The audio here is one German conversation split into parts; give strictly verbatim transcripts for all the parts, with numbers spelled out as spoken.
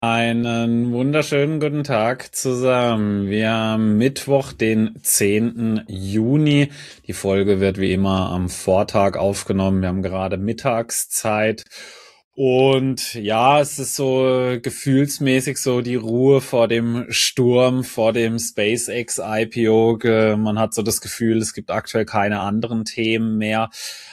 Einen wunderschönen guten Tag zusammen. Wir haben Mittwoch, den zehnten Juni. Die Folge wird wie immer am Vortag aufgenommen. Wir haben gerade Mittagszeit. Und ja, es ist so gefühlsmäßig so die Ruhe vor dem Sturm, vor dem SpaceX I P O. Man hat so das Gefühl, es gibt aktuell keine anderen Themen mehr.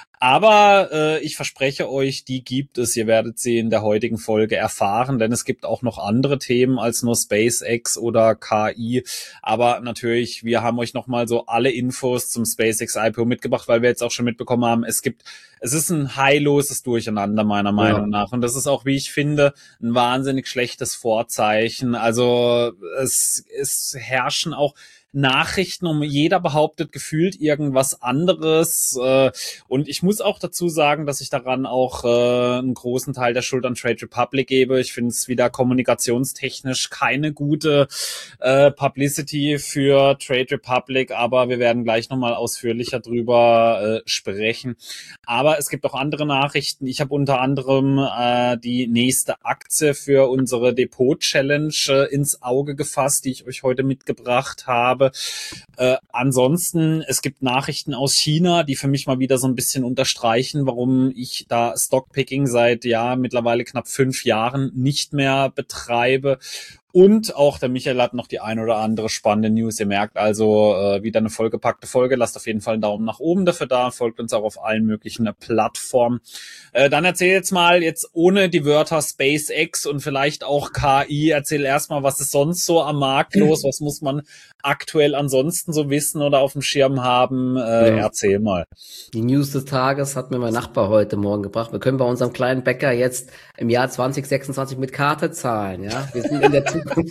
Aber äh, ich verspreche euch, die gibt es. Ihr werdet sie in der heutigen Folge erfahren, denn es gibt auch noch andere Themen als nur SpaceX oder K I. Aber natürlich, wir haben euch nochmal so alle Infos zum SpaceX I P O mitgebracht, weil wir jetzt auch schon mitbekommen haben, es gibt, es ist ein heilloses Durcheinander meiner Meinung Ja. nach. Und das ist auch, wie ich finde, ein wahnsinnig schlechtes Vorzeichen. Also es, es herrschen auch Nachrichten um, jeder behauptet gefühlt irgendwas anderes, äh, und ich muss auch dazu sagen, dass ich daran auch äh, einen großen Teil der Schuld an Trade Republic gebe. Ich finde es wieder kommunikationstechnisch keine gute äh, Publicity für Trade Republic, aber wir werden gleich nochmal ausführlicher drüber äh, sprechen. Aber es gibt auch andere Nachrichten. Ich habe unter anderem äh, die nächste Aktie für unsere Depot-Challenge äh, ins Auge gefasst, die ich euch heute mitgebracht habe. Äh, ansonsten, es gibt Nachrichten aus China, die für mich mal wieder so ein bisschen unterstreichen, warum ich da Stockpicking seit ja mittlerweile knapp fünf Jahren nicht mehr betreibe. Und auch der Michael hat noch die ein oder andere spannende News. Ihr merkt also, äh, wieder eine vollgepackte Folge. Lasst auf jeden Fall einen Daumen nach oben dafür da. Folgt uns auch auf allen möglichen Plattformen. Äh, dann erzähl jetzt mal, jetzt ohne die Wörter SpaceX und vielleicht auch K I, erzähl erstmal, was ist sonst so am Markt los? Was muss man aktuell ansonsten so wissen oder auf dem Schirm haben? Äh, Ja. Erzähl mal. Die News des Tages hat mir mein Nachbar heute Morgen gebracht. Wir können bei unserem kleinen Bäcker jetzt im Jahr zwanzig sechsundzwanzig mit Karte zahlen, ja. Wir sind in der Zukunft.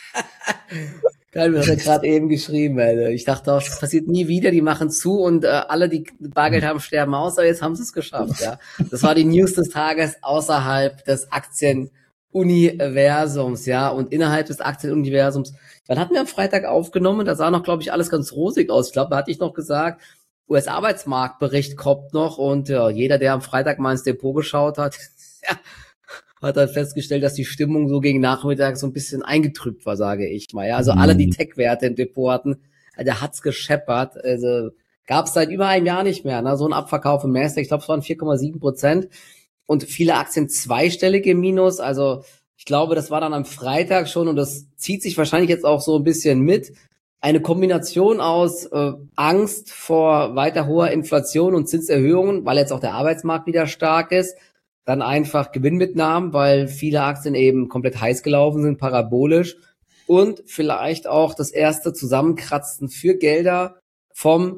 Geil, hat er gerade eben geschrieben, Alter. Ich dachte auch, das passiert nie wieder, die machen zu und äh, alle, die Bargeld haben, sterben aus, aber jetzt haben sie es geschafft, ja. Das war die News des Tages außerhalb des Aktienuniversums, ja, und innerhalb des Aktienuniversums. Wann hatten wir am Freitag aufgenommen? Da sah noch, glaube ich, alles ganz rosig aus. Ich glaube, da hatte ich noch gesagt, U S-Arbeitsmarktbericht kommt noch und ja, jeder, der am Freitag mal ins Depot geschaut hat, ja, hat dann festgestellt, dass die Stimmung so gegen Nachmittag so ein bisschen eingetrübt war, sage ich mal. Ja, also Mhm. alle, die Tech-Werte im Depot hatten, der hat's gescheppert. Also gab's seit über einem Jahr nicht mehr. Ne? So ein Abverkauf im Nasdaq, ich glaube, es waren vier Komma sieben Prozent und viele Aktien zweistellig im Minus. Also ich glaube, das war dann am Freitag schon und das zieht sich wahrscheinlich jetzt auch so ein bisschen mit. Eine Kombination aus äh, Angst vor weiter hoher Inflation und Zinserhöhungen, weil jetzt auch der Arbeitsmarkt wieder stark ist. Dann einfach Gewinnmitnahmen, weil viele Aktien eben komplett heiß gelaufen sind, parabolisch. Und vielleicht auch das erste Zusammenkratzen für Gelder vom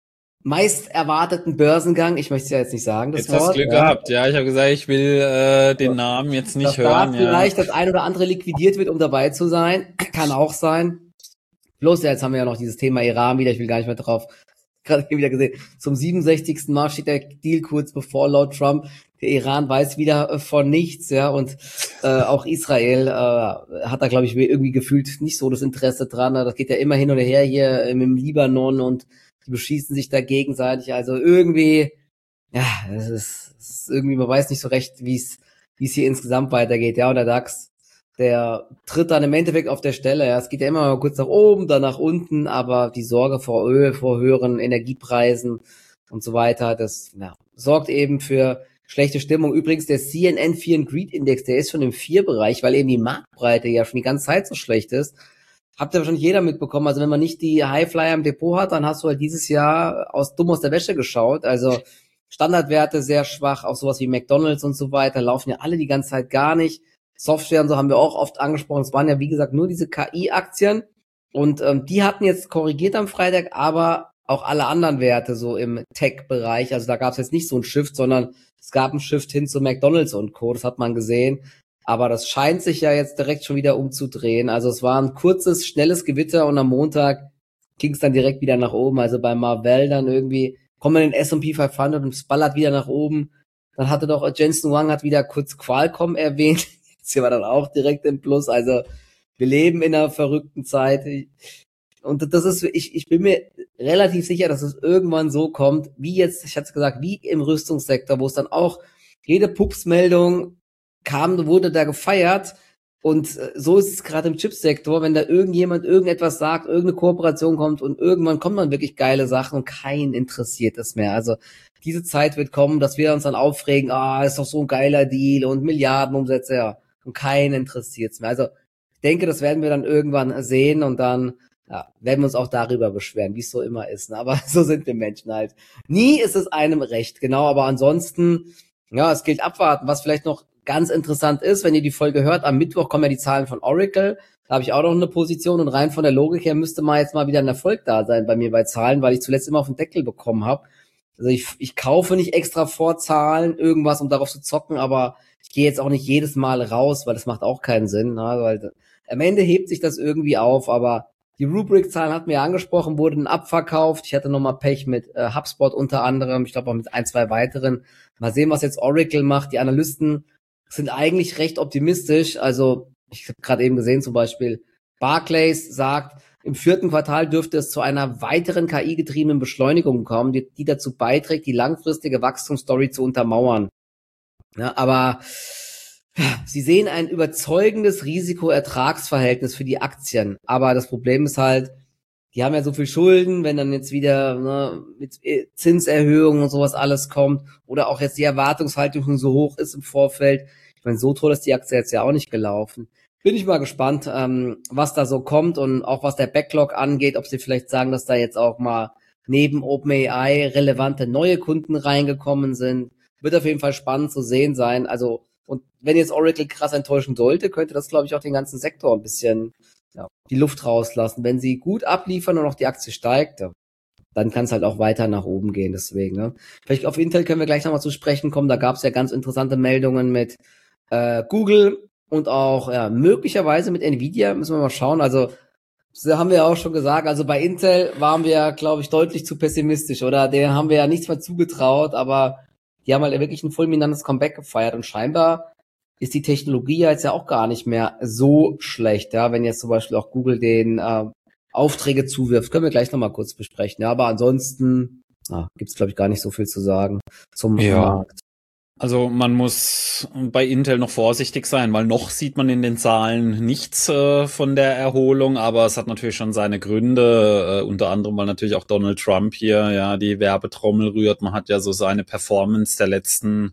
meist erwarteten Börsengang. Ich möchte es ja jetzt nicht sagen, das Jetzt hast Wort. du Glück ja. gehabt. Ja, ich habe gesagt, ich will äh, den Namen jetzt nicht Dass hören. da Ja. vielleicht das ein oder andere liquidiert wird, um dabei zu sein. Kann auch sein. Bloß ja, jetzt haben wir ja noch dieses Thema Iran wieder. Ich will gar nicht mehr drauf. Gerade wieder gesehen. Zum siebenundsechzigsten Mal steht der Deal kurz bevor laut Trump. Der Iran weiß wieder äh, von nichts, ja, und äh, auch Israel äh, hat da, glaube ich, irgendwie gefühlt nicht so das Interesse dran. Das geht ja immer hin und her hier im, im Libanon und die beschießen sich da gegenseitig. Also irgendwie, ja, es ist, es ist irgendwie, man weiß nicht so recht, wie es wie es hier insgesamt weitergeht. Ja, und der DAX, der tritt dann im Endeffekt auf der Stelle. Ja, es geht ja immer mal kurz nach oben, dann nach unten, aber die Sorge vor Öl, vor höheren Energiepreisen und so weiter, das ja, sorgt eben für schlechte Stimmung. Übrigens, der C N N Fear and Greed Index, der ist schon im vier-Bereich, weil eben die Marktbreite ja schon die ganze Zeit so schlecht ist. Habt ihr wahrscheinlich jeder mitbekommen. Also wenn man nicht die Highflyer im Depot hat, dann hast du halt dieses Jahr aus dumm aus der Wäsche geschaut. Also Standardwerte sehr schwach, auch sowas wie McDonald's und so weiter, laufen ja alle die ganze Zeit gar nicht. Software und so haben wir auch oft angesprochen. Es waren ja, wie gesagt, nur diese K I-Aktien. Und ähm, die hatten jetzt korrigiert am Freitag, aber auch alle anderen Werte so im Tech-Bereich. Also da gab es jetzt nicht so ein Shift, sondern es gab einen Shift hin zu McDonald's und Co. Das hat man gesehen. Aber das scheint sich ja jetzt direkt schon wieder umzudrehen. Also es war ein kurzes, schnelles Gewitter und am Montag ging es dann direkt wieder nach oben. Also bei Marvell dann irgendwie kommen wir in den S und P fünfhundert und es ballert wieder nach oben. Dann hatte doch Jensen Huang hat wieder kurz Qualcomm erwähnt. Jetzt hier war dann auch direkt im Plus. Also wir leben in einer verrückten Zeit. Und das ist, ich, ich bin mir relativ sicher, dass es irgendwann so kommt, wie jetzt, ich hatte es gesagt, wie im Rüstungssektor, wo es dann auch jede Pupsmeldung kam, wurde da gefeiert. Und äh, so ist es gerade im Chipsektor, wenn da irgendjemand irgendetwas sagt, irgendeine Kooperation kommt und irgendwann kommen dann wirklich geile Sachen und keinen interessiert es mehr. Also diese Zeit wird kommen, dass wir uns dann aufregen, ah, ist doch so ein geiler Deal und Milliardenumsätze, ja, und keinen interessiert es mehr. Also ich denke, das werden wir dann irgendwann sehen und dann ja, werden wir uns auch darüber beschweren, wie es so immer ist. Ne? Aber so sind wir Menschen halt. Nie ist es einem recht, genau, aber ansonsten, ja, es gilt abwarten. Was vielleicht noch ganz interessant ist, wenn ihr die Folge hört, am Mittwoch kommen ja die Zahlen von Oracle. Da habe ich auch noch eine Position und rein von der Logik her müsste mal jetzt mal wieder ein Erfolg da sein bei mir bei Zahlen, weil ich zuletzt immer auf den Deckel bekommen habe. Also ich, ich kaufe nicht extra vor Zahlen irgendwas, um darauf zu zocken, aber ich gehe jetzt auch nicht jedes Mal raus, weil das macht auch keinen Sinn. Ne? Weil am Ende hebt sich das irgendwie auf, aber die Rubrik-Zahlen hatten wir ja angesprochen, wurden abverkauft. Ich hatte nochmal Pech mit äh, HubSpot unter anderem, ich glaube auch mit ein, zwei weiteren. Mal sehen, was jetzt Oracle macht. Die Analysten sind eigentlich recht optimistisch. Also ich habe gerade eben gesehen, zum Beispiel Barclays sagt, im vierten Quartal dürfte es zu einer weiteren K I-getriebenen Beschleunigung kommen, die, die dazu beiträgt, die langfristige Wachstumsstory zu untermauern. Ja, aber sie sehen ein überzeugendes Risiko-Ertragsverhältnis für die Aktien. Aber das Problem ist halt, die haben ja so viel Schulden, wenn dann jetzt wieder ne, mit Zinserhöhungen und sowas alles kommt oder auch jetzt die Erwartungshaltung schon so hoch ist im Vorfeld. Ich meine, so toll ist die Aktie jetzt ja auch nicht gelaufen. Bin ich mal gespannt, ähm, was da so kommt und auch was der Backlog angeht, ob sie vielleicht sagen, dass da jetzt auch mal neben OpenAI relevante neue Kunden reingekommen sind. Wird auf jeden Fall spannend zu sehen sein. Also, und wenn jetzt Oracle krass enttäuschen sollte, könnte das, glaube ich, auch den ganzen Sektor ein bisschen ja, die Luft rauslassen. Wenn sie gut abliefern und auch die Aktie steigt, dann kann es halt auch weiter nach oben gehen. Deswegen, ne? Vielleicht auf Intel können wir gleich nochmal zu sprechen kommen. Da gab es ja ganz interessante Meldungen mit äh, Google und auch ja möglicherweise mit Nvidia. Müssen wir mal schauen. Also das haben wir ja auch schon gesagt. Also bei Intel waren wir, glaube ich, deutlich zu pessimistisch, oder? Denen haben wir ja nichts mehr zugetraut, aber die haben halt wirklich ein fulminantes Comeback gefeiert und scheinbar ist die Technologie ja jetzt ja auch gar nicht mehr so schlecht, ja, wenn jetzt zum Beispiel auch Google den äh, Aufträge zuwirft. Können wir gleich nochmal kurz besprechen, ja, aber ansonsten ah, gibt's glaube ich gar nicht so viel zu sagen zum ja. Markt. Also man muss bei Intel noch vorsichtig sein, weil noch sieht man in den Zahlen nichts äh, von der Erholung, aber es hat natürlich schon seine Gründe, äh, unter anderem, weil natürlich auch Donald Trump hier ja die Werbetrommel rührt. Man hat ja so seine Performance der letzten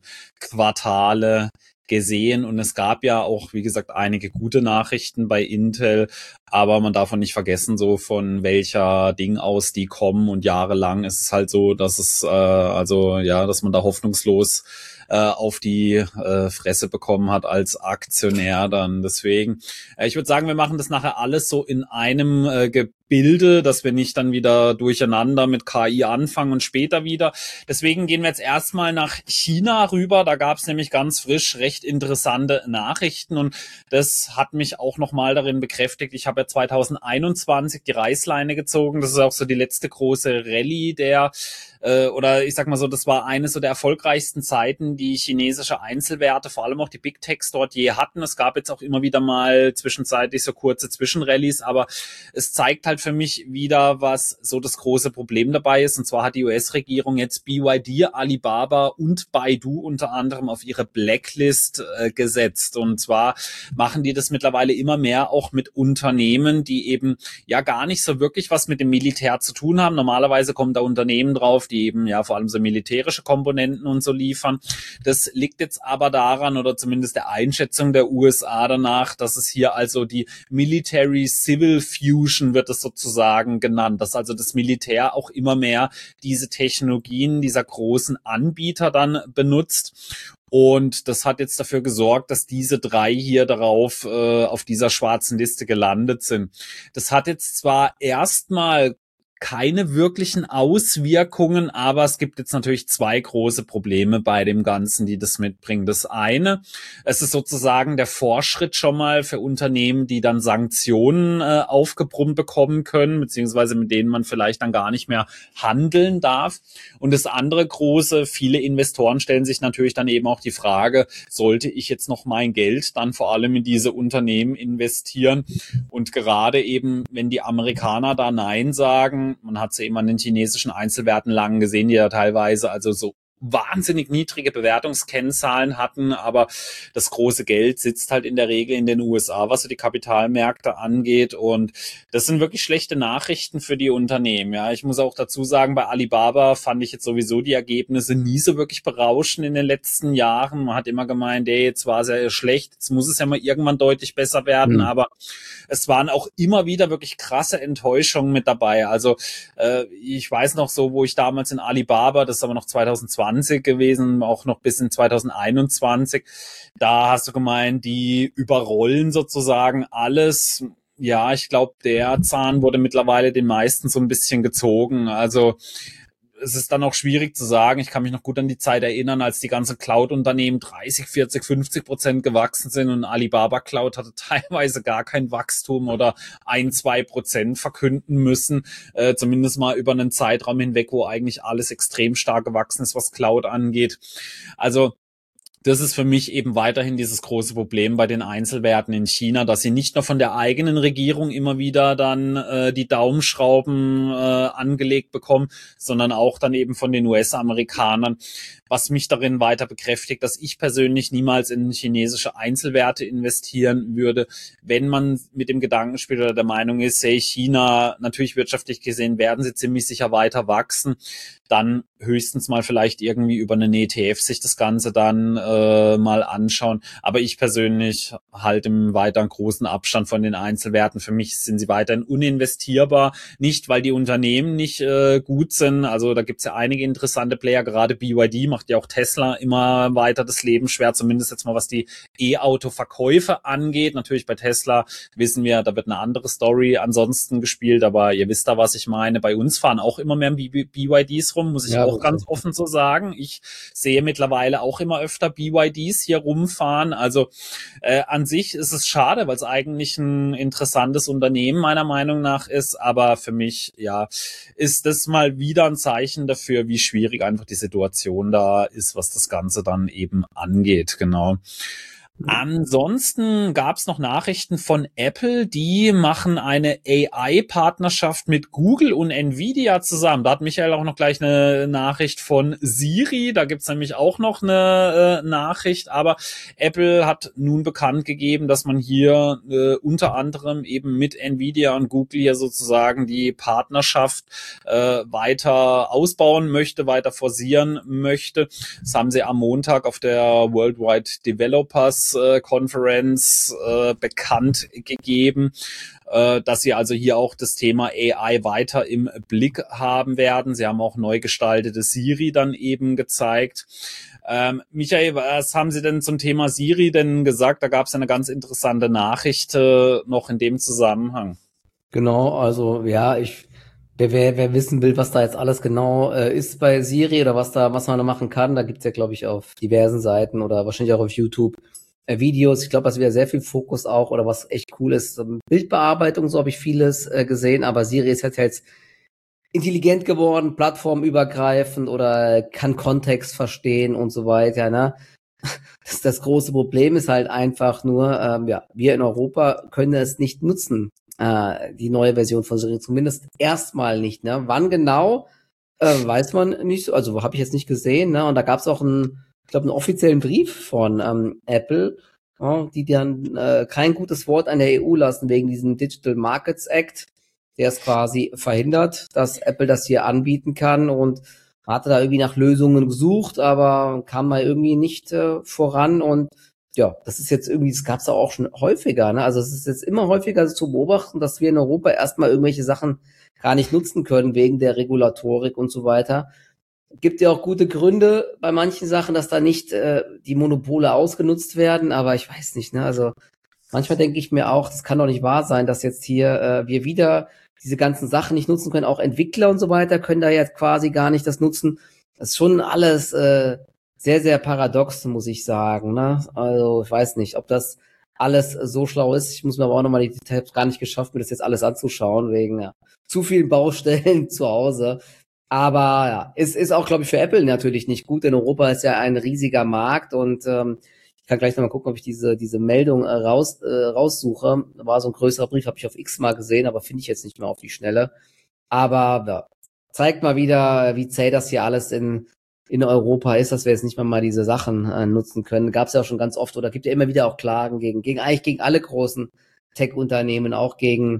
Quartale gesehen und es gab ja auch, wie gesagt, einige gute Nachrichten bei Intel, aber man darf auch nicht vergessen, so von welcher Ding aus die kommen und jahrelang ist es halt so, dass es äh, also ja, dass man da hoffnungslos äh, auf die äh, Fresse bekommen hat als Aktionär dann. Deswegen, äh, ich würde sagen, wir machen das nachher alles so in einem äh, Gebilde, dass wir nicht dann wieder durcheinander mit K I anfangen und später wieder. Deswegen gehen wir jetzt erstmal nach China rüber. Da gab es nämlich ganz frisch recht interessante Nachrichten und das hat mich auch nochmal darin bekräftigt. Ich habe ja zwanzig einundzwanzig die Reißleine gezogen. Das ist auch so die letzte große Rallye der äh, oder ich sag mal so, das war eine so der erfolgreichsten Zeiten, die chinesische Einzelwerte, vor allem auch die Big Techs dort je hatten. Es gab jetzt auch immer wieder mal zwischenzeitlich so kurze Zwischenrallies, aber es zeigt halt für mich wieder, was so das große Problem dabei ist. Und zwar hat die U S-Regierung jetzt B Y D, Alibaba und Baidu unter anderem auf ihre Blacklist äh, gesetzt. Und zwar machen die das mittlerweile immer mehr auch mit Unternehmen, die eben ja gar nicht so wirklich was mit dem Militär zu tun haben. Normalerweise kommen da Unternehmen drauf, die eben ja vor allem so militärische Komponenten und so liefern. Das liegt jetzt aber daran, oder zumindest der Einschätzung der U S A danach, dass es hier also die Military Civil Fusion wird es sozusagen genannt, dass also das Militär auch immer mehr diese Technologien dieser großen Anbieter dann benutzt. Und das hat jetzt dafür gesorgt, dass diese drei hier darauf äh, auf dieser schwarzen Liste gelandet sind. Das hat jetzt zwar erstmal keine wirklichen Auswirkungen, aber es gibt jetzt natürlich zwei große Probleme bei dem Ganzen, die das mitbringen. Das eine, es ist sozusagen der Vorschritt schon mal für Unternehmen, die dann Sanktionen äh, aufgebrummt bekommen können, beziehungsweise mit denen man vielleicht dann gar nicht mehr handeln darf. Und das andere große, viele Investoren stellen sich natürlich dann eben auch die Frage, sollte ich jetzt noch mein Geld dann vor allem in diese Unternehmen investieren? Und gerade eben, wenn die Amerikaner da Nein sagen, man hat sie eben an den chinesischen Einzelwerten lang gesehen, die ja teilweise also so wahnsinnig niedrige Bewertungskennzahlen hatten, aber das große Geld sitzt halt in der Regel in den U S A, was so die Kapitalmärkte angeht, und das sind wirklich schlechte Nachrichten für die Unternehmen. Ja, ich muss auch dazu sagen, bei Alibaba fand ich jetzt sowieso die Ergebnisse nie so wirklich berauschend in den letzten Jahren. Man hat immer gemeint, ey, jetzt war es ja schlecht, jetzt muss es ja mal irgendwann deutlich besser werden, mhm. aber es waren auch immer wieder wirklich krasse Enttäuschungen mit dabei. Also äh, ich weiß noch so, wo ich damals in Alibaba, das ist aber noch zwanzig zwanzig gewesen, auch noch bis in zwanzig einundzwanzig, da hast du gemeint, die überrollen sozusagen alles. Ja, ich glaube, der Zahn wurde mittlerweile den meisten so ein bisschen gezogen. Also es ist dann auch schwierig zu sagen. Ich kann mich noch gut an die Zeit erinnern, als die ganzen Cloud-Unternehmen dreißig, vierzig, fünfzig Prozent gewachsen sind und Alibaba Cloud hatte teilweise gar kein Wachstum oder ein, zwei Prozent verkünden müssen, äh, zumindest mal über einen Zeitraum hinweg, wo eigentlich alles extrem stark gewachsen ist, was Cloud angeht. Also das ist für mich eben weiterhin dieses große Problem bei den Einzelwerten in China, dass sie nicht nur von der eigenen Regierung immer wieder dann äh, die Daumenschrauben äh, angelegt bekommen, sondern auch dann eben von den U S-Amerikanern, was mich darin weiter bekräftigt, dass ich persönlich niemals in chinesische Einzelwerte investieren würde, wenn man mit dem Gedankenspiel oder der Meinung ist, hey, China, natürlich wirtschaftlich gesehen werden sie ziemlich sicher weiter wachsen, dann höchstens mal vielleicht irgendwie über einen E T F sich das Ganze dann äh, mal anschauen. Aber ich persönlich halte im weiteren großen Abstand von den Einzelwerten. Für mich sind sie weiterhin uninvestierbar. Nicht, weil die Unternehmen nicht äh, gut sind. Also da gibt's ja einige interessante Player. Gerade B Y D macht ja auch Tesla immer weiter das Leben schwer. Zumindest jetzt mal, was die E-Auto-Verkäufe angeht. Natürlich bei Tesla wissen wir, da wird eine andere Story ansonsten gespielt. Aber ihr wisst da, was ich meine. Bei uns fahren auch immer mehr B Y Ds rum, muss ich ja auch ganz offen so sagen. Ich sehe mittlerweile auch immer öfter B Y Ds hier rumfahren. Also äh, an sich ist es schade, weil es eigentlich ein interessantes Unternehmen meiner Meinung nach ist. Aber für mich, ja, ist das mal wieder ein Zeichen dafür, wie schwierig einfach die Situation da ist, was das Ganze dann eben angeht. Genau. Ansonsten gab es noch Nachrichten von Apple, die machen eine A I-Partnerschaft mit Google und Nvidia zusammen. Da hat Michael auch noch gleich eine Nachricht von Siri, da gibt's nämlich auch noch eine äh, Nachricht, aber Apple hat nun bekannt gegeben, dass man hier äh, unter anderem eben mit Nvidia und Google hier sozusagen die Partnerschaft äh, weiter ausbauen möchte, weiter forcieren möchte. Das haben sie am Montag auf der Worldwide Developers Conference äh, bekannt gegeben, äh, dass sie also hier auch das Thema A I weiter im Blick haben werden. Sie haben auch neu gestaltete Siri dann eben gezeigt. Ähm, Michael, was haben Sie denn zum Thema Siri denn gesagt? Da gab es eine ganz interessante Nachricht äh, noch in dem Zusammenhang. Genau, also ja, ich Wer, wer, wer wissen will, was da jetzt alles genau äh, ist bei Siri oder was da, was man da machen kann, da gibt's ja, glaube ich, auf diversen Seiten oder wahrscheinlich auch auf YouTube äh, Videos. Ich glaube, da ist wieder sehr viel Fokus auch, oder was echt cool ist, ähm, Bildbearbeitung, so habe ich vieles äh, gesehen, aber Siri ist jetzt, jetzt intelligent geworden, plattformübergreifend oder kann Kontext verstehen und so weiter, ne? Das, das große Problem ist halt einfach nur, ähm, ja, wir in Europa können es nicht nutzen, äh, die neue Version von Siri, zumindest erstmal nicht, ne? Wann genau, äh, weiß man nicht so, also habe ich jetzt nicht gesehen, ne? Und da gab es auch einen, ich glaube, einen offiziellen Brief von ähm, Apple, ja, die dann äh, kein gutes Wort an der E U lassen wegen diesem Digital Markets Act, der es quasi verhindert, dass Apple das hier anbieten kann, und hatte da irgendwie nach Lösungen gesucht, aber kam mal irgendwie nicht äh, voran. Und ja, das ist jetzt irgendwie, das gab es auch schon häufiger, ne? Also es ist jetzt immer häufiger zu beobachten, dass wir in Europa erstmal irgendwelche Sachen gar nicht nutzen können wegen der Regulatorik und so weiter. Gibt ja auch gute Gründe bei manchen Sachen, dass da nicht äh, die Monopole ausgenutzt werden, aber ich weiß nicht, ne? Also manchmal denke ich mir auch, das kann doch nicht wahr sein, dass jetzt hier äh, wir wieder diese ganzen Sachen nicht nutzen können. Auch Entwickler und so weiter können da jetzt quasi gar nicht das nutzen. Das ist schon alles äh, sehr, sehr paradox, muss ich sagen, ne? Also ich weiß nicht, ob das alles so schlau ist. Ich muss mir aber auch nochmal, die Tabs gar nicht geschafft, mir das jetzt alles anzuschauen, wegen ja, zu vielen Baustellen zu Hause. Aber ja, es ist auch, glaube ich, für Apple natürlich nicht gut, denn Europa ist ja ein riesiger Markt, und ähm, ich kann gleich nochmal gucken, ob ich diese diese Meldung äh, raus äh, raussuche. Da war so ein größerer Brief, habe ich auf X mal gesehen, aber finde ich jetzt nicht mehr auf die Schnelle. Aber ja, zeigt mal wieder, wie zäh das hier alles in in Europa ist, dass wir jetzt nicht mal mal diese Sachen äh, nutzen können. Gab es ja auch schon ganz oft oder gibt ja immer wieder auch Klagen gegen, gegen eigentlich gegen alle großen Tech-Unternehmen, auch gegen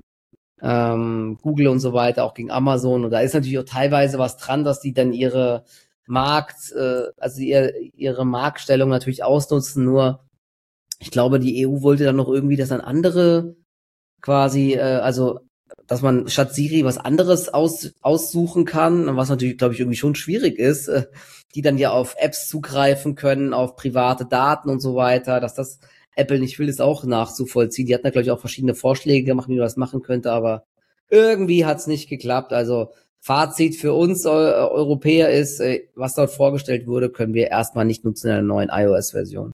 ähm, Google und so weiter, auch gegen Amazon. Und da ist natürlich auch teilweise was dran, dass die dann ihre Markt, äh, also ihr, ihre Marktstellung natürlich ausnutzen. Nur ich glaube, die E U wollte dann noch irgendwie, dass dann andere quasi, äh, also dass man statt Siri was anderes aus, aussuchen kann, was natürlich, glaube ich, irgendwie schon schwierig ist, äh, die dann ja auf Apps zugreifen können, auf private Daten und so weiter, dass das Apple nicht will, ist auch nachzuvollziehen. Die hatten da, glaube ich, auch verschiedene Vorschläge gemacht, wie man das machen könnte, aber irgendwie hat's nicht geklappt. Also Fazit für uns äh, Europäer ist, äh, was dort vorgestellt wurde, können wir erstmal nicht nutzen in der neuen iOS-Version.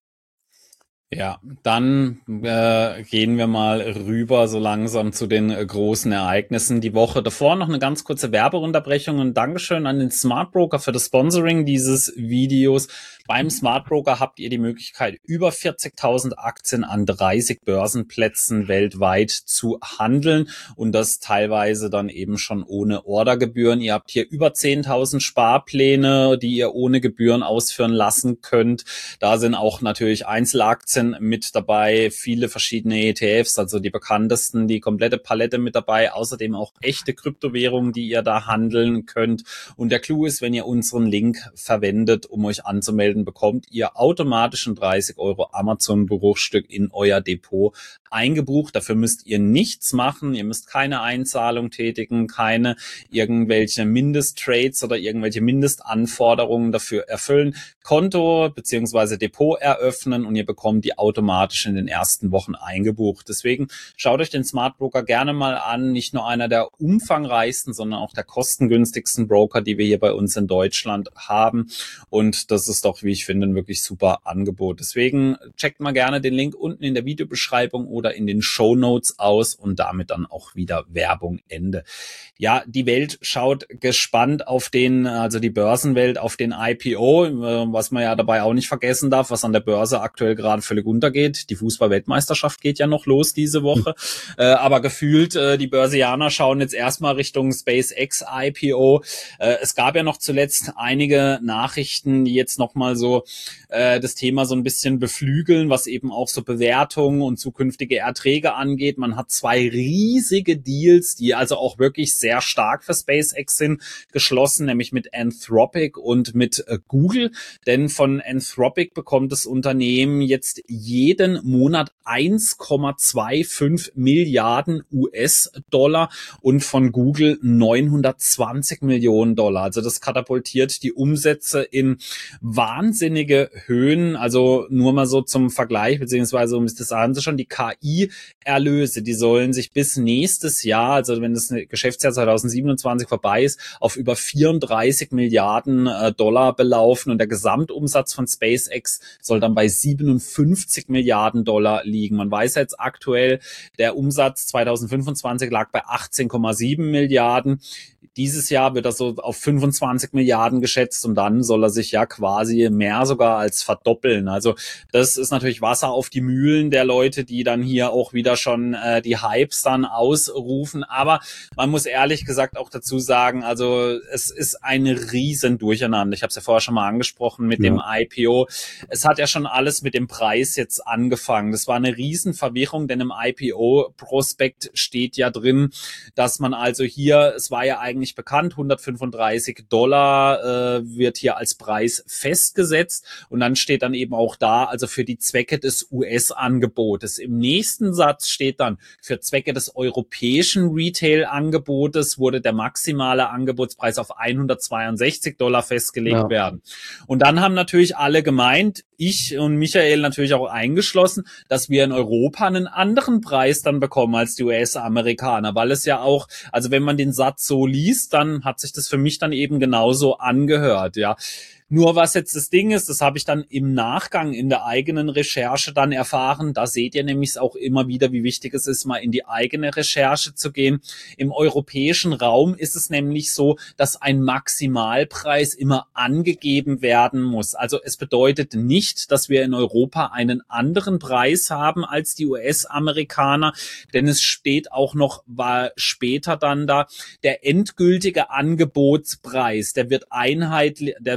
Ja, dann äh, gehen wir mal rüber so langsam zu den äh, großen Ereignissen. Die Woche davor noch eine ganz kurze Werbeunterbrechung und Dankeschön an den Smart Broker für das Sponsoring dieses Videos. Beim Smart Broker habt ihr die Möglichkeit, über vierzigtausend Aktien an dreißig Börsenplätzen weltweit zu handeln und das teilweise dann eben schon ohne Ordergebühren. Ihr habt hier über zehntausend Sparpläne, die ihr ohne Gebühren ausführen lassen könnt. Da sind auch natürlich Einzelaktien mit dabei, viele verschiedene E T Fs, also die bekanntesten, die komplette Palette mit dabei, außerdem auch echte Kryptowährungen, die ihr da handeln könnt. Und der Clou ist, wenn ihr unseren Link verwendet, um euch anzumelden, bekommt ihr automatisch ein dreißig Euro Amazon-Bruchstück in euer Depot eingebucht. Dafür müsst ihr nichts machen, ihr müsst keine Einzahlung tätigen, keine irgendwelche Mindesttrades oder irgendwelche Mindestanforderungen dafür erfüllen. Konto bzw. Depot eröffnen und ihr bekommt die automatisch in den ersten Wochen eingebucht. Deswegen schaut euch den Smart Broker gerne mal an. Nicht nur einer der umfangreichsten, sondern auch der kostengünstigsten Broker, die wir hier bei uns in Deutschland haben. Und das ist doch, wie ich finde, ein wirklich super Angebot. Deswegen checkt mal gerne den Link unten in der Videobeschreibung oder in den Shownotes aus und damit dann auch wieder Werbung Ende. Ja, die Welt schaut gespannt auf den, also die Börsenwelt, auf den I P O, was man ja dabei auch nicht vergessen darf, was an der Börse aktuell gerade völlig untergeht. Die Fußball-Weltmeisterschaft geht ja noch los diese Woche, mhm. äh, aber gefühlt, äh, die Börsianer schauen jetzt erstmal Richtung SpaceX I P O. Äh, es gab ja noch zuletzt einige Nachrichten, die jetzt nochmal so äh, das Thema so ein bisschen beflügeln, was eben auch so Bewertungen und zukünftige Erträge angeht. Man hat zwei riesige Deals, die also auch wirklich sehr stark für SpaceX sind, geschlossen, nämlich mit Anthropic und mit äh, Google. Denn von Anthropic bekommt das Unternehmen jetzt jeden Monat eins Komma fünfundzwanzig Milliarden U S-Dollar und von Google neunhundertzwanzig Millionen Dollar. Also das katapultiert die Umsätze in wahnsinnige Höhen. Also nur mal so zum Vergleich, beziehungsweise um es das anzuschauen, die K I-Erlöse, die sollen sich bis nächstes Jahr, also wenn das Geschäftsjahr zweitausendsiebenundzwanzig vorbei ist, auf über vierunddreißig Milliarden äh, Dollar belaufen und der Gesamtumsatz von SpaceX soll dann bei siebenundfünfzig Milliarden Dollar liegen. Man weiß jetzt aktuell, der Umsatz zweitausendfünfundzwanzig lag bei achtzehn Komma sieben Milliarden. Dieses Jahr wird er so auf fünfundzwanzig Milliarden geschätzt und dann soll er sich ja quasi mehr sogar als verdoppeln. Also das ist natürlich Wasser auf die Mühlen der Leute, die dann hier auch wieder schon äh, die Hypes dann ausrufen. Aber man muss ehrlich gesagt auch dazu sagen, also es ist ein riesen Durcheinander. Ich habe es ja vorher schon mal angesprochen mit ja. dem I P O. Es hat ja schon alles mit dem Preis jetzt angefangen. Das war eine riesen Verwirrung, denn im I P O-Prospekt steht ja drin, dass man also hier, es war ja eigentlich bekannt, hundertfünfunddreißig Dollar äh, wird hier als Preis festgesetzt und dann steht dann eben auch da, also für die Zwecke des U S-Angebotes. Im nächsten Satz steht dann, für Zwecke des europäischen Retail-Angebotes wurde der maximale Angebotspreis auf hundertzweiundsechzig Dollar festgelegt ja. werden. Und dann haben natürlich alle gemeint, ich und Michael natürlich auch eingeschlossen, dass wir in Europa einen anderen Preis dann bekommen als die U S-Amerikaner, weil es ja auch, also wenn man den Satz so liest, dann hat sich das für mich dann eben genauso angehört, ja. Nur was jetzt das Ding ist, das habe ich dann im Nachgang in der eigenen Recherche dann erfahren. Da seht ihr nämlich auch immer wieder, wie wichtig es ist, mal in die eigene Recherche zu gehen. Im europäischen Raum ist es nämlich so, dass ein Maximalpreis immer angegeben werden muss. Also es bedeutet nicht, dass wir in Europa einen anderen Preis haben als die U S-Amerikaner, denn es steht auch noch, war später dann da, der endgültige Angebotspreis, der wird einheitlich, der wird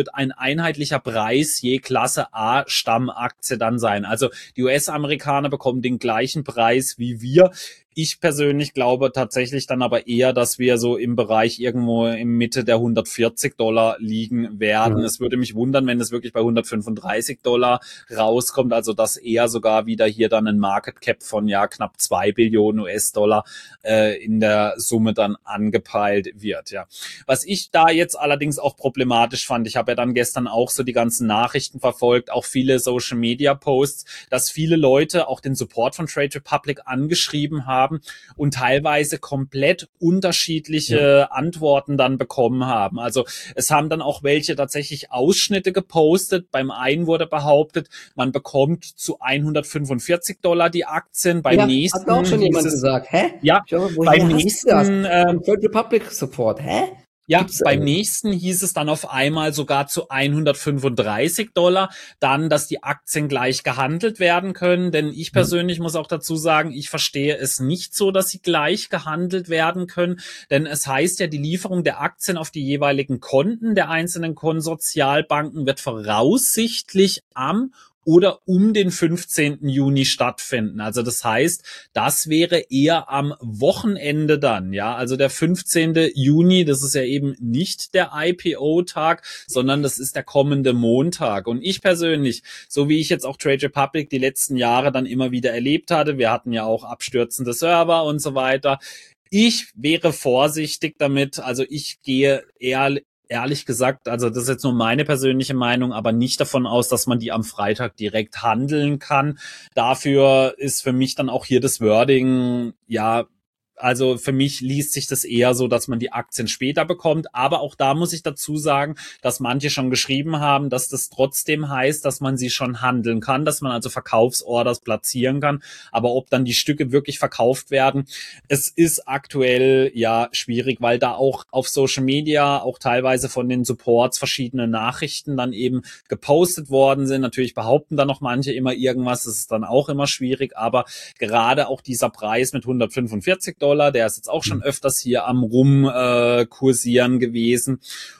wird ein einheitlicher Preis je Klasse A Stammaktie dann sein. Also die U S-Amerikaner bekommen den gleichen Preis wie wir. Ich persönlich glaube tatsächlich dann aber eher, dass wir so im Bereich irgendwo im Mitte der hundertvierzig Dollar liegen werden. Ja. Es würde mich wundern, wenn es wirklich bei hundertfünfunddreißig Dollar rauskommt, also dass eher sogar wieder hier dann ein Market Cap von ja knapp zwei Billionen U S-Dollar äh, in der Summe dann angepeilt wird. Ja, was ich da jetzt allerdings auch problematisch fand, ich habe ja dann gestern auch so die ganzen Nachrichten verfolgt, auch viele Social-Media-Posts, dass viele Leute auch den Support von Trade Republic angeschrieben haben und teilweise komplett unterschiedliche ja. Antworten dann bekommen haben. Also es haben dann auch welche tatsächlich Ausschnitte gepostet. Beim einen wurde behauptet, man bekommt zu hundertfünfundvierzig Dollar die Aktien. Beim ja, nächsten hat auch schon jemand es, gesagt. Hä? Ja, glaube, beim nächsten ähm, Trade Republic Support. Hä? Ja, Gibt's beim eigentlich? nächsten hieß es dann auf einmal sogar zu hundertfünfunddreißig Dollar, dann, dass die Aktien gleich gehandelt werden können, denn ich persönlich mhm. muss auch dazu sagen, ich verstehe es nicht so, dass sie gleich gehandelt werden können, denn es heißt ja, die Lieferung der Aktien auf die jeweiligen Konten der einzelnen Konsortialbanken wird voraussichtlich am oder um den fünfzehnten Juni stattfinden. Also das heißt, das wäre eher am Wochenende dann, ja. Also der fünfzehnten Juni, das ist ja eben nicht der I P O-Tag, sondern das ist der kommende Montag. Und ich persönlich, so wie ich jetzt auch Trade Republic die letzten Jahre dann immer wieder erlebt hatte, wir hatten ja auch abstürzende Server und so weiter, ich wäre vorsichtig damit, also ich gehe eher Ehrlich gesagt, also das ist jetzt nur meine persönliche Meinung, aber nicht davon aus, dass man die am Freitag direkt handeln kann. Dafür ist für mich dann auch hier das Wording, ja, also für mich liest sich das eher so, dass man die Aktien später bekommt. Aber auch da muss ich dazu sagen, dass manche schon geschrieben haben, dass das trotzdem heißt, dass man sie schon handeln kann, dass man also Verkaufsorders platzieren kann. Aber ob dann die Stücke wirklich verkauft werden, es ist aktuell ja schwierig, weil da auch auf Social Media auch teilweise von den Supports verschiedene Nachrichten dann eben gepostet worden sind. Natürlich behaupten da noch manche immer irgendwas. Das ist dann auch immer schwierig. Aber gerade auch dieser Preis mit hundertfünfundvierzig Dollar, der ist jetzt auch schon öfters hier am Rumkursieren äh, gewesen.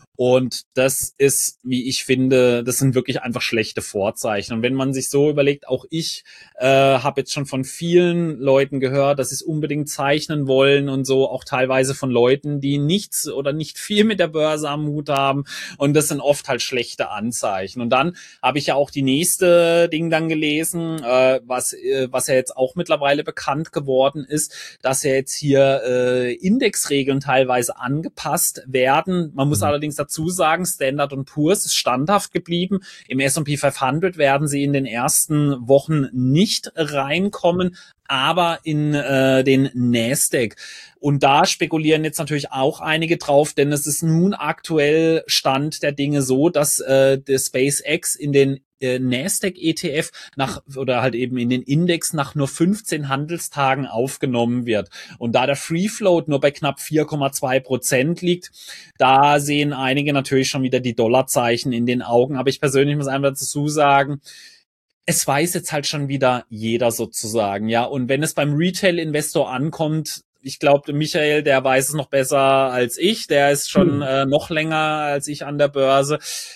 Und das ist, wie ich finde, das sind wirklich einfach schlechte Vorzeichen. Und wenn man sich so überlegt, auch ich äh, habe jetzt schon von vielen Leuten gehört, dass sie es unbedingt zeichnen wollen und so, auch teilweise von Leuten, die nichts oder nicht viel mit der Börse am Hut haben. Und das sind oft halt schlechte Anzeichen. Und dann habe ich ja auch die nächste Ding dann gelesen, äh, was äh, was ja jetzt auch mittlerweile bekannt geworden ist, dass ja jetzt hier äh, Indexregeln teilweise angepasst werden. Man muss mhm. allerdings dazu dazu sagen, Standard und Poor's ist standhaft geblieben. Im S und P fünfhundert werden sie in den ersten Wochen nicht reinkommen, aber in äh, den Nasdaq. Und da spekulieren jetzt natürlich auch einige drauf, denn es ist nun aktuell Stand der Dinge so, dass äh, der SpaceX in den äh, Nasdaq-E T F nach oder halt eben in den Index nach nur fünfzehn Handelstagen aufgenommen wird. Und da der Free Float nur bei knapp vier Komma zwei Prozent liegt, da sehen einige natürlich schon wieder die Dollarzeichen in den Augen. Aber ich persönlich muss einfach dazu sagen, es weiß jetzt halt schon wieder jeder sozusagen, ja. Und wenn es beim Retail-Investor ankommt, ich glaube, Michael, der weiß es noch besser als ich, der ist schon hm. äh, noch länger als ich an der Börse.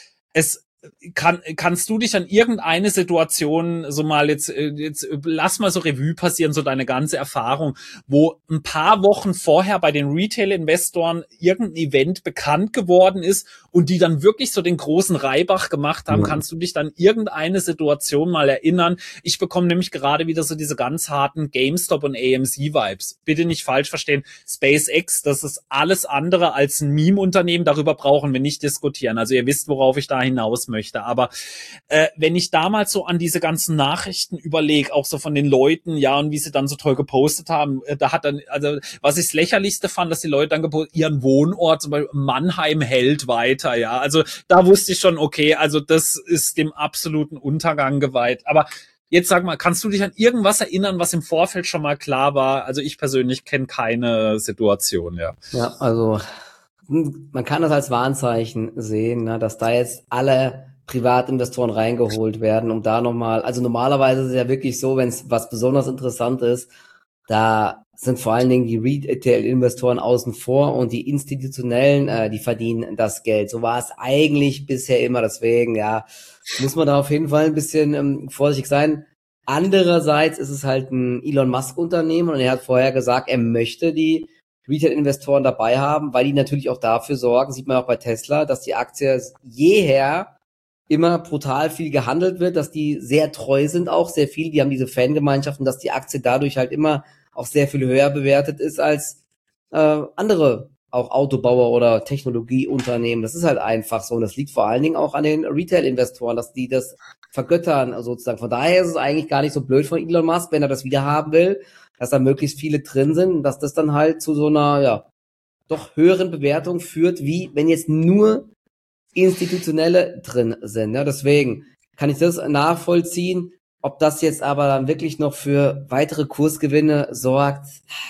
Es Kann, kannst du dich an irgendeine Situation so mal jetzt, jetzt lass mal so Revue passieren, so deine ganze Erfahrung, wo ein paar Wochen vorher bei den Retail-Investoren irgendein Event bekannt geworden ist und die dann wirklich so den großen Reibach gemacht haben? Mhm. Kannst du dich dann irgendeine Situation mal erinnern? Ich bekomme nämlich gerade wieder so diese ganz harten GameStop und A M C-Vibes. Bitte nicht falsch verstehen. SpaceX, das ist alles andere als ein Meme-Unternehmen. Darüber brauchen wir nicht diskutieren. Also ihr wisst, worauf ich da hinaus möchte. möchte. Aber äh, wenn ich damals so an diese ganzen Nachrichten überlege, auch so von den Leuten, ja, und wie sie dann so toll gepostet haben, äh, da hat dann, also was ich das Lächerlichste fand, dass die Leute dann gepostet, ihren Wohnort, zum Beispiel Mannheim hält weiter, ja. Also da wusste ich schon, okay, also das ist dem absoluten Untergang geweiht. Aber jetzt sag mal, kannst du dich an irgendwas erinnern, was im Vorfeld schon mal klar war? Also ich persönlich kenne keine Situation, ja. Ja, also man kann das als Warnzeichen sehen, ne, dass da jetzt alle Privatinvestoren reingeholt werden, um da nochmal, also normalerweise ist es ja wirklich so, wenn es was besonders interessant ist, Da sind vor allen Dingen die Retail-Investoren außen vor und die institutionellen, äh, die verdienen das Geld. So war es eigentlich bisher immer. Deswegen, ja, muss man da auf jeden Fall ein bisschen ähm, vorsichtig sein. Andererseits ist es halt ein Elon Musk-Unternehmen und er hat vorher gesagt, er möchte die Retail-Investoren dabei haben, weil die natürlich auch dafür sorgen, sieht man auch bei Tesla, dass die Aktie jeher immer brutal viel gehandelt wird, dass die sehr treu sind auch, sehr viel, die haben diese Fangemeinschaften, dass die Aktie dadurch halt immer auch sehr viel höher bewertet ist als äh, andere, auch Autobauer oder Technologieunternehmen. Das ist halt einfach so und das liegt vor allen Dingen auch an den Retail-Investoren, dass die das vergöttern sozusagen. Von daher ist es eigentlich gar nicht so blöd von Elon Musk, wenn er das wieder haben will, dass da möglichst viele drin sind, dass das dann halt zu so einer, ja, doch höheren Bewertung führt, wie wenn jetzt nur Institutionelle drin sind. Ja, deswegen kann ich das nachvollziehen. Ob das jetzt aber dann wirklich noch für weitere Kursgewinne sorgt,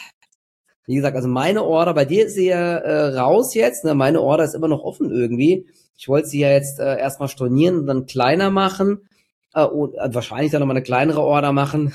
wie gesagt, also meine Order, bei dir ist sie ja äh, raus jetzt, ne? Meine Order ist immer noch offen irgendwie. Ich wollte sie ja jetzt äh, erstmal stornieren und dann kleiner machen äh, und äh, wahrscheinlich dann nochmal eine kleinere Order machen.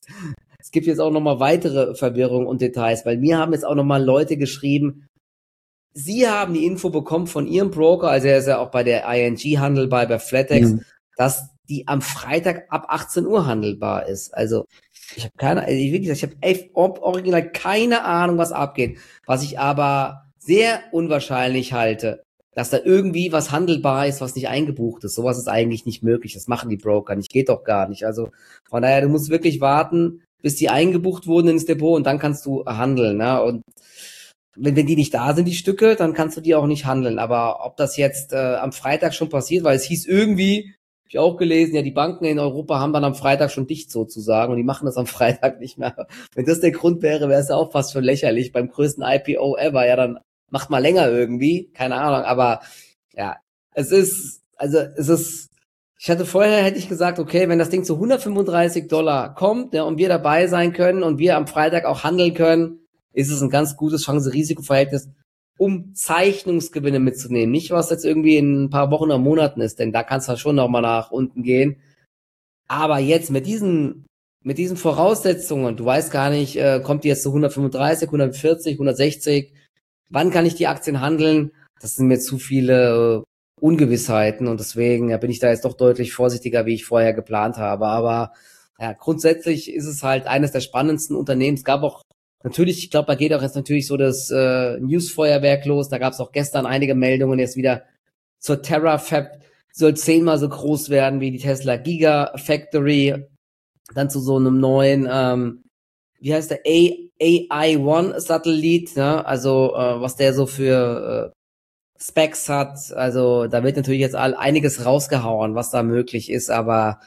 Es gibt jetzt auch nochmal weitere Verwirrung und Details, weil mir haben jetzt auch nochmal Leute geschrieben, sie haben die Info bekommen von ihrem Broker, also er ist ja auch bei der I N G handelbar, bei Flatex, mhm. dass die am Freitag ab achtzehn Uhr handelbar ist. Also ich habe keine, also ich wirklich, ich habe echt original keine Ahnung, was abgeht. Was ich aber sehr unwahrscheinlich halte, dass da irgendwie was handelbar ist, was nicht eingebucht ist. Sowas ist eigentlich nicht möglich. Das machen die Broker nicht, geht doch gar nicht. Also von daher, du musst wirklich warten, bis die eingebucht wurden ins Depot und dann kannst du handeln. Ne? Und wenn, wenn die nicht da sind, die Stücke, dann kannst du die auch nicht handeln. Aber ob das jetzt äh, am Freitag schon passiert, weil es hieß irgendwie, hab ich auch gelesen, ja, die Banken in Europa haben dann am Freitag schon dicht sozusagen und die machen das am Freitag nicht mehr. Wenn das der Grund wäre, wäre es ja auch fast schon lächerlich. Beim größten I P O ever, ja, dann macht mal länger irgendwie, keine Ahnung. Aber ja, es ist, also es ist, ich hatte vorher, hätte ich gesagt, okay, wenn das Ding zu hundertfünfunddreißig Dollar kommt, ja, und wir dabei sein können und wir am Freitag auch handeln können, ist es ein ganz gutes Chance-Risiko-Verhältnis, um Zeichnungsgewinne mitzunehmen. Nicht, was jetzt irgendwie in ein paar Wochen oder Monaten ist, denn da kann es ja schon nochmal nach unten gehen. Aber jetzt mit diesen, mit diesen Voraussetzungen, du weißt gar nicht, äh, kommt die jetzt zu hundertfünfunddreißig, hundertvierzig, hundertsechzig, wann kann ich die Aktien handeln? Das sind mir zu viele äh, Ungewissheiten und deswegen ja, bin ich da jetzt doch deutlich vorsichtiger, wie ich vorher geplant habe. Aber ja, grundsätzlich ist es halt eines der spannendsten Unternehmen. Es gab auch natürlich, ich glaube, da geht auch jetzt natürlich so das äh, Newsfeuerwerk los. Da gab es auch gestern einige Meldungen jetzt wieder zur Terafab. Soll zehnmal so groß werden wie die Tesla Gigafactory. Dann zu so einem neuen, ähm, wie heißt der, A I One Satellit, ne? Also äh, was der so für äh, Specs hat. Also da wird natürlich jetzt all, einiges rausgehauen, was da möglich ist, aber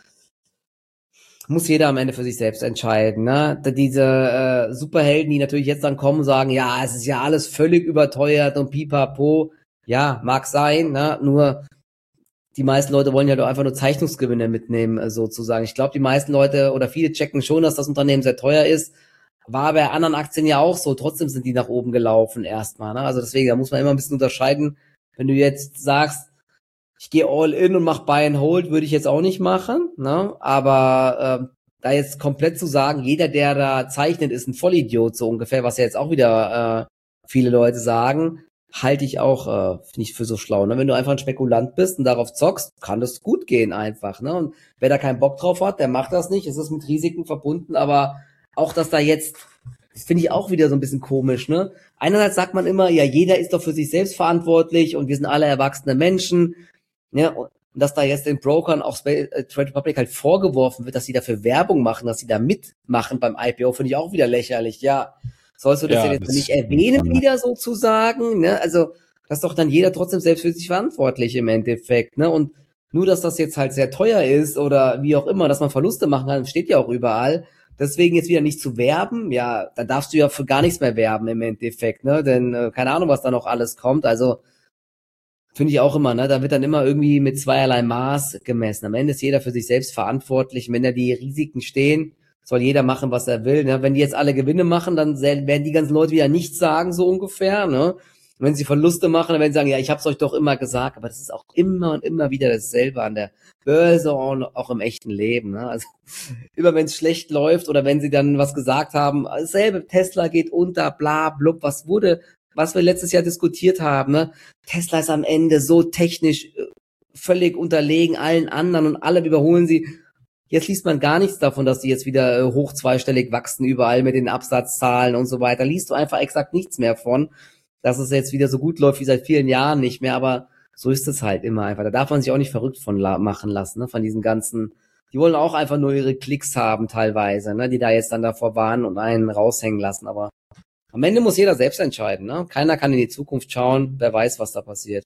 muss jeder am Ende für sich selbst entscheiden, ne? Diese äh, Superhelden, die natürlich jetzt dann kommen und sagen, ja, es ist ja alles völlig überteuert und pipapo. Ja, mag sein, ne? Nur die meisten Leute wollen ja doch einfach nur Zeichnungsgewinne mitnehmen, sozusagen. Ich glaube, die meisten Leute oder viele checken schon, dass das Unternehmen sehr teuer ist. War bei anderen Aktien ja auch so. Trotzdem sind die nach oben gelaufen erstmal, ne? Also deswegen, da muss man immer ein bisschen unterscheiden. Wenn du jetzt sagst, ich gehe all in und mach Buy and Hold, würde ich jetzt auch nicht machen, ne? Aber äh, da jetzt komplett zu sagen, jeder, der da zeichnet, ist ein Vollidiot, so ungefähr, was ja jetzt auch wieder äh, viele Leute sagen, halte ich auch äh, nicht für so schlau. Ne? Wenn du einfach ein Spekulant bist und darauf zockst, kann das gut gehen einfach. Ne? Und wer da keinen Bock drauf hat, der macht das nicht. Es ist mit Risiken verbunden, aber auch, dass da jetzt, das finde ich auch wieder so ein bisschen komisch. Ne? Einerseits sagt man immer, ja, jeder ist doch für sich selbst verantwortlich und wir sind alle erwachsene Menschen. Ja, und dass da jetzt den Brokern auch Trade Republic halt vorgeworfen wird, dass sie dafür Werbung machen, dass sie da mitmachen beim I P O, finde ich auch wieder lächerlich. Ja, sollst du das ja, denn jetzt das nicht erwähnen wieder sozusagen? Ne? Also, das ist doch dann jeder trotzdem selbst für sich verantwortlich im Endeffekt. Ne? Und nur, dass das jetzt halt sehr teuer ist oder wie auch immer, dass man Verluste machen kann, steht ja auch überall. Deswegen jetzt wieder nicht zu werben, ja, dann darfst du ja für gar nichts mehr werben im Endeffekt, ne? Denn äh, keine Ahnung, was da noch alles kommt. Also finde ich auch immer, ne? Da wird dann immer irgendwie mit zweierlei Maß gemessen. Am Ende ist jeder für sich selbst verantwortlich. Wenn da die Risiken stehen, soll jeder machen, was er will. Ne? Wenn die jetzt alle Gewinne machen, dann werden die ganzen Leute wieder nichts sagen, so ungefähr. Ne? Und wenn sie Verluste machen, dann werden sie sagen, ja, ich hab's euch doch immer gesagt, aber das ist auch immer und immer wieder dasselbe an der Börse und auch im echten Leben. Ne? Also immer wenn es schlecht läuft oder wenn sie dann was gesagt haben, dasselbe, Tesla geht unter, bla, blub, was wurde, was wir letztes Jahr diskutiert haben, ne? Tesla ist am Ende so technisch völlig unterlegen allen anderen und alle überholen sie. Jetzt liest man gar nichts davon, dass die jetzt wieder äh, hoch zweistellig wachsen, überall mit den Absatzzahlen und so weiter. Liest du einfach exakt nichts mehr von, dass es jetzt wieder so gut läuft wie seit vielen Jahren nicht mehr, aber so ist es halt immer einfach. Da darf man sich auch nicht verrückt von la- machen lassen, ne? Von diesen ganzen, die wollen auch einfach nur ihre Klicks haben teilweise, ne? Die da jetzt dann davor warnen und einen raushängen lassen, aber am Ende muss jeder selbst entscheiden, ne? Keiner kann in die Zukunft schauen, wer weiß, was da passiert.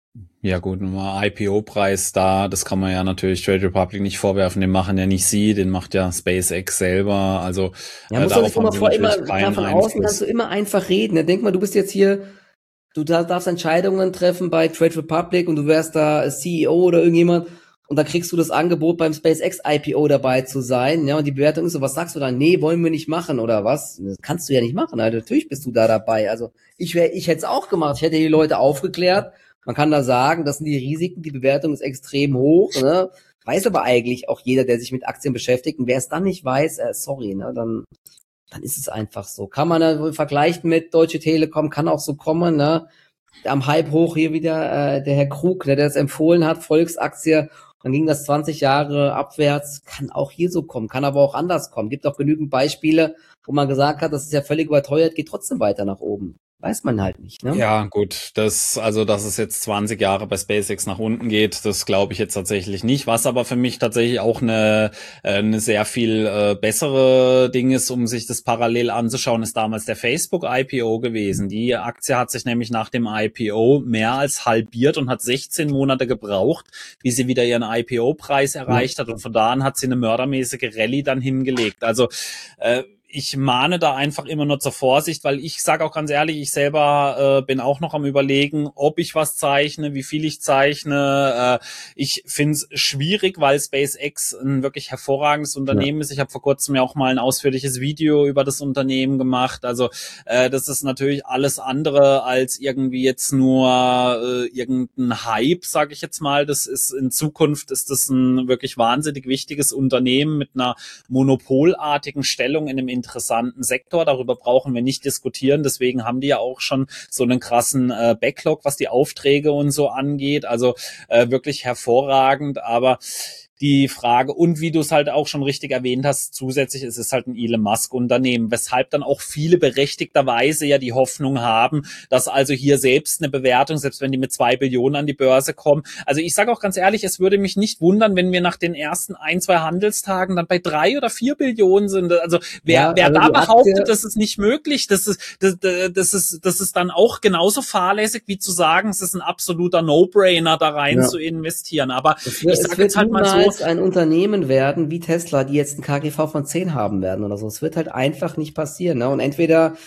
Ja gut, nochmal I P O-Preis da, das kann man ja natürlich Trade Republic nicht vorwerfen, den machen ja nicht sie, den macht ja SpaceX selber, also ja, äh, muss darauf immer haben sie vor, natürlich immer, keinen von außen Einfluss. kannst du immer einfach reden. Ne? Denk mal, du bist jetzt hier, du darfst Entscheidungen treffen bei Trade Republic und du wärst da C E O oder irgendjemand und da kriegst du das Angebot beim SpaceX I P O dabei zu sein, ja, und die Bewertung ist so, was sagst du dann? Nee, wollen wir nicht machen oder was? Das kannst du ja nicht machen, also natürlich bist du da dabei. Also ich wäre, ich hätte es auch gemacht, ich hätte die Leute aufgeklärt. Man kann da sagen, das sind die Risiken, die Bewertung ist extrem hoch, ne? Weiß aber eigentlich auch jeder, der sich mit Aktien beschäftigt. Und wer es dann nicht weiß, äh, sorry, ne, dann, dann ist es einfach so. Kann man da wohl vergleichen mit Deutsche Telekom, kann auch so kommen, ne? Am Hype hoch hier wieder äh, der Herr Krug, der, der das empfohlen hat, Volksaktie, dann ging das zwanzig Jahre abwärts, kann auch hier so kommen, kann aber auch anders kommen. Gibt auch genügend Beispiele, wo man gesagt hat, das ist ja völlig überteuert, geht trotzdem weiter nach oben. Weiß man halt nicht, ne? Ja, gut, das, also, dass es jetzt zwanzig Jahre bei SpaceX nach unten geht, das glaube ich jetzt tatsächlich nicht. Was aber für mich tatsächlich auch eine, eine sehr viel äh, bessere Ding ist, um sich das parallel anzuschauen, ist damals der Facebook I P O gewesen. Die Aktie hat sich nämlich nach dem I P O mehr als halbiert und hat sechzehn Monate gebraucht, wie sie wieder ihren I P O-Preis erreicht hat. Und von da an hat sie eine mördermäßige Rallye dann hingelegt. Also, äh, ich mahne da einfach immer nur zur Vorsicht, weil ich sage auch ganz ehrlich, ich selber äh, bin auch noch am Überlegen, ob ich was zeichne, wie viel ich zeichne. Äh, ich finde es schwierig, weil SpaceX ein wirklich hervorragendes Unternehmen ja. ist. Ich habe vor kurzem ja auch mal ein ausführliches Video über das Unternehmen gemacht. Also äh, das ist natürlich alles andere als irgendwie jetzt nur äh, irgendein Hype, sage ich jetzt mal. Das ist in Zukunft ist das ein wirklich wahnsinnig wichtiges Unternehmen mit einer monopolartigen Stellung in einem interessanten Sektor. Darüber brauchen wir nicht diskutieren. Deswegen haben die ja auch schon so einen krassen äh, Backlog, was die Aufträge und so angeht. Also äh, wirklich hervorragend. Aber die Frage, und wie du es halt auch schon richtig erwähnt hast, zusätzlich ist es halt ein Elon Musk Unternehmen, weshalb dann auch viele berechtigterweise ja die Hoffnung haben, dass also hier selbst eine Bewertung, selbst wenn die mit zwei Billionen an die Börse kommen. Also ich sage auch ganz ehrlich, es würde mich nicht wundern, wenn wir nach den ersten ein, zwei Handelstagen dann bei drei oder vier Billionen sind. Also wer, ja, wer also da behauptet, Aktie, das ist nicht möglich, das ist, das, das ist, das ist dann auch genauso fahrlässig, wie zu sagen, es ist ein absoluter No-Brainer, da rein ja. zu investieren. Aber wird, ich sage jetzt halt mal so, ein Unternehmen werden wie Tesla, die jetzt ein K G V von zehn haben werden oder so. Es wird halt einfach nicht passieren. Ne? Und entweder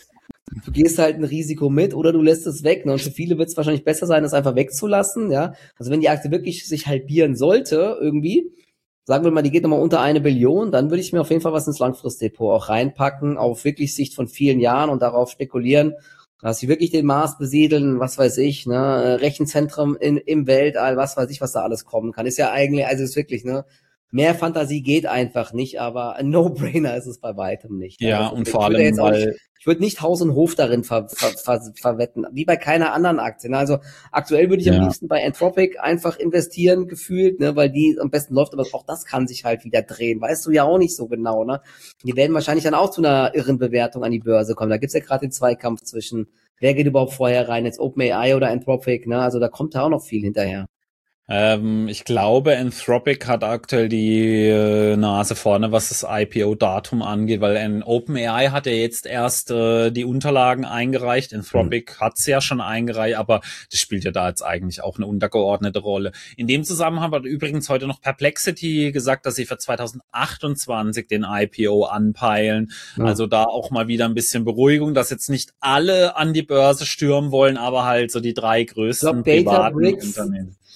du gehst halt ein Risiko mit oder du lässt es weg. Ne? Und für viele wird es wahrscheinlich besser sein, das einfach wegzulassen. Ja, also wenn die Aktie wirklich sich halbieren sollte irgendwie, sagen wir mal, die geht nochmal unter eine Billion, dann würde ich mir auf jeden Fall was ins Langfristdepot auch reinpacken, auf wirklich Sicht von vielen Jahren und darauf spekulieren, dass sie wirklich den Mars besiedeln, was weiß ich, ne, Rechenzentrum in, im Weltall, was weiß ich, was da alles kommen kann. Ist ja eigentlich, also ist wirklich, ne, mehr Fantasie geht einfach nicht, aber ein No-Brainer ist es bei weitem nicht. Ja, also, und vor allem, weil... Nicht, ich würde nicht Haus und Hof darin ver, ver, ver, verwetten, wie bei keiner anderen Aktie. Also aktuell würde ich ja. am liebsten bei Anthropic einfach investieren, gefühlt, ne, weil die am besten läuft, aber auch das kann sich halt wieder drehen. Weißt du ja auch nicht so genau, ne? Die werden wahrscheinlich dann auch zu einer irren Bewertung an die Börse kommen. Da gibt's ja gerade den Zweikampf zwischen, wer geht überhaupt vorher rein, jetzt OpenAI oder Anthropic, ne? Also da kommt da auch noch viel hinterher. Ähm, ich glaube, Anthropic hat aktuell die äh, Nase vorne, was das I P O-Datum angeht, weil ein OpenAI hat ja jetzt erst äh, die Unterlagen eingereicht. Anthropic mhm. hat's ja schon eingereicht, aber das spielt ja da jetzt eigentlich auch eine untergeordnete Rolle. In dem Zusammenhang hat übrigens heute noch Perplexity gesagt, dass sie für zwanzig achtundzwanzig den I P O anpeilen. Mhm. Also da auch mal wieder ein bisschen Beruhigung, dass jetzt nicht alle an die Börse stürmen wollen, aber halt so die drei größten glaub, privaten Unternehmen.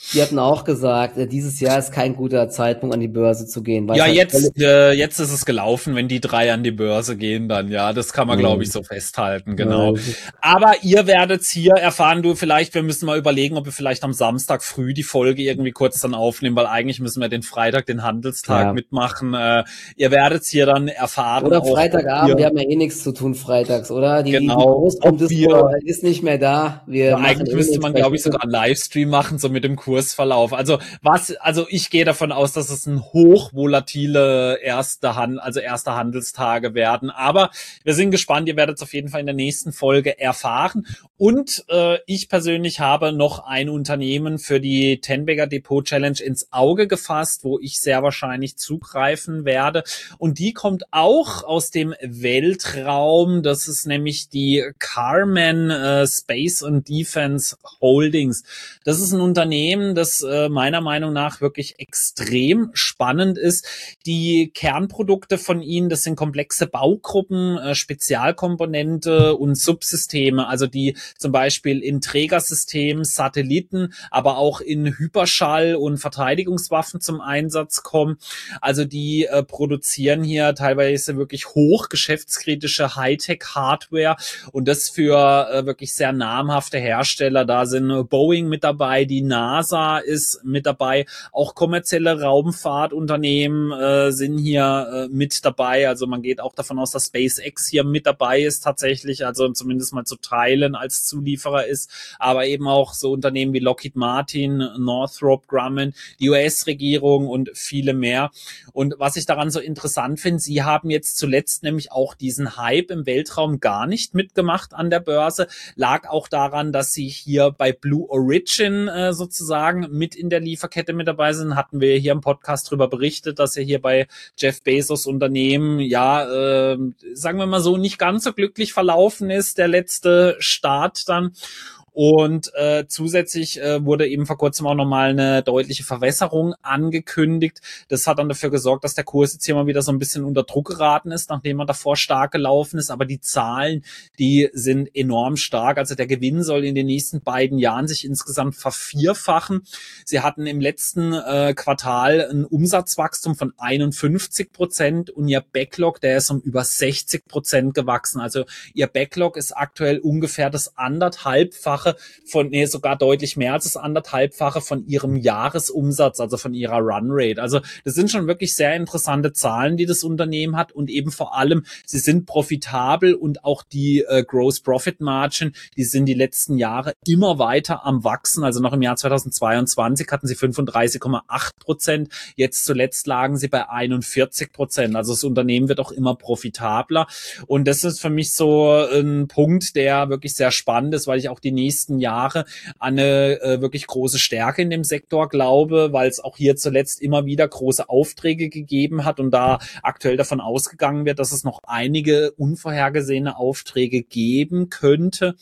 Die hatten auch gesagt, äh, dieses Jahr ist kein guter Zeitpunkt, an die Börse zu gehen. Weil Ja, halt jetzt, äh, jetzt ist es gelaufen, wenn die drei an die Börse gehen, dann ja, das kann man, ja. glaube ich, so festhalten, genau. Ja. Aber ihr werdet's hier erfahren, du vielleicht, wir müssen mal überlegen, ob wir vielleicht am Samstag früh die Folge irgendwie kurz dann aufnehmen, weil eigentlich müssen wir den Freitag, den Handelstag Ja. mitmachen. Äh, ihr werdet's hier dann erfahren. Oder auch, Freitagabend, wir haben ja eh nichts zu tun freitags, oder? Die, Genau. die Großraumdisco wir- ist nicht mehr da. Wir Ja, machen eigentlich eh müsste nichts. man, glaube ich, sogar einen Livestream machen, so mit dem Kursverlauf. Also was, also ich gehe davon aus, dass es ein hochvolatile erste Hand, also erste Handelstage werden. Aber wir sind gespannt. Ihr werdet es auf jeden Fall in der nächsten Folge erfahren. Und äh, ich persönlich habe noch ein Unternehmen für die Ten-Bagger Depot Challenge ins Auge gefasst, wo ich sehr wahrscheinlich zugreifen werde. Und die kommt auch aus dem Weltraum. Das ist nämlich die Karman äh, Space and Defense Holdings. Das ist ein Unternehmen, das äh, meiner Meinung nach wirklich extrem spannend ist. Die Kernprodukte von ihnen, das sind komplexe Baugruppen, äh, Spezialkomponente und Subsysteme, also die zum Beispiel in Trägersystemen, Satelliten, aber auch in Hyperschall- und Verteidigungswaffen zum Einsatz kommen. Also die äh, produzieren hier teilweise wirklich hoch geschäftskritische Hightech-Hardware und das für äh, wirklich sehr namhafte Hersteller. Da sind äh, Boeing mit dabei, die NASA ist mit dabei, auch kommerzielle Raumfahrtunternehmen äh, sind hier äh, mit dabei. Also man geht auch davon aus, dass SpaceX hier mit dabei ist tatsächlich, also zumindest mal zu Teilen als Zulieferer ist, aber eben auch so Unternehmen wie Lockheed Martin, Northrop Grumman, die U S-Regierung und viele mehr. Und was ich daran so interessant finde, sie haben jetzt zuletzt nämlich auch diesen Hype im Weltraum gar nicht mitgemacht an der Börse, lag auch daran, dass sie hier bei Blue Origin äh, sozusagen mit in der Lieferkette mit dabei sind. Hatten wir hier im Podcast drüber berichtet, dass er hier bei Jeff Bezos Unternehmen, ja, äh, sagen wir mal so, nicht ganz so glücklich verlaufen ist, der letzte Start dann. Und äh, zusätzlich äh, wurde eben vor kurzem auch nochmal eine deutliche Verwässerung angekündigt. Das hat dann dafür gesorgt, dass der Kurs jetzt hier mal wieder so ein bisschen unter Druck geraten ist, nachdem er davor stark gelaufen ist. Aber die Zahlen, die sind enorm stark. Also der Gewinn soll in den nächsten beiden Jahren sich insgesamt vervierfachen. Sie hatten im letzten äh, Quartal ein Umsatzwachstum von einundfünfzig Prozent und ihr Backlog, der ist um über sechzig Prozent gewachsen. Also ihr Backlog ist aktuell ungefähr das anderthalbfache von, nee, sogar deutlich mehr als das anderthalbfache von ihrem Jahresumsatz, also von ihrer Runrate. Also das sind schon wirklich sehr interessante Zahlen, die das Unternehmen hat und eben vor allem, sie sind profitabel und auch die äh, Gross Profit Margin, die sind die letzten Jahre immer weiter am Wachsen. Also noch im Jahr zweitausendzweiundzwanzig hatten sie fünfunddreißig Komma acht Prozent, jetzt zuletzt lagen sie bei einundvierzig Prozent. Also das Unternehmen wird auch immer profitabler und das ist für mich so ein Punkt, der wirklich sehr spannend ist, weil ich auch die nächsten Jahre an eine äh, wirklich große Stärke in dem Sektor glaube, weil es auch hier zuletzt immer wieder große Aufträge gegeben hat und da aktuell davon ausgegangen wird, dass es noch einige unvorhergesehene Aufträge geben könnte.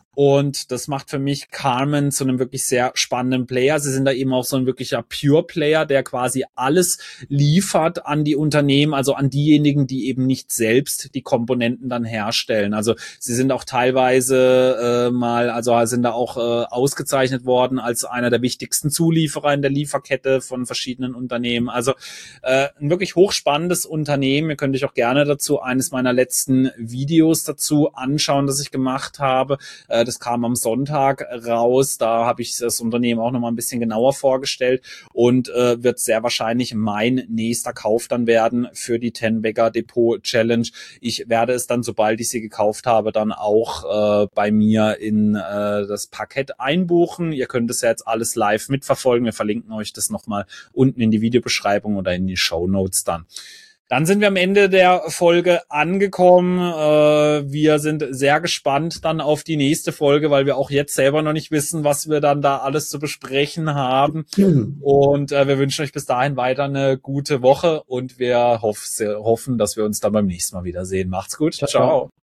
Und das macht für mich Karman zu einem wirklich sehr spannenden Player. Sie sind da eben auch so ein wirklicher Pure-Player, der quasi alles liefert an die Unternehmen, also an diejenigen, die eben nicht selbst die Komponenten dann herstellen. Also sie sind auch teilweise äh, mal, also sind da auch äh, ausgezeichnet worden als einer der wichtigsten Zulieferer in der Lieferkette von verschiedenen Unternehmen. Also äh, ein wirklich hochspannendes Unternehmen. Ihr könnt euch auch gerne dazu eines meiner letzten Videos dazu anschauen, das ich gemacht habe. Äh, Das kam am Sonntag raus. Da habe ich das Unternehmen auch noch mal ein bisschen genauer vorgestellt und äh, wird sehr wahrscheinlich mein nächster Kauf dann werden für die Ten-Bagger Depot Challenge. Ich werde es dann, sobald ich sie gekauft habe, dann auch äh, bei mir in äh, das Parkett einbuchen. Ihr könnt es ja jetzt alles live mitverfolgen. Wir verlinken euch das nochmal unten in die Videobeschreibung oder in die Shownotes dann. Dann sind wir am Ende der Folge angekommen. Äh, wir sind sehr gespannt dann auf die nächste Folge, weil wir auch jetzt selber noch nicht wissen, was wir dann da alles zu besprechen haben. Und äh, wir wünschen euch bis dahin weiter eine gute Woche und wir hoff, hoffen, dass wir uns dann beim nächsten Mal wiedersehen. Macht's gut. Ciao. Ciao.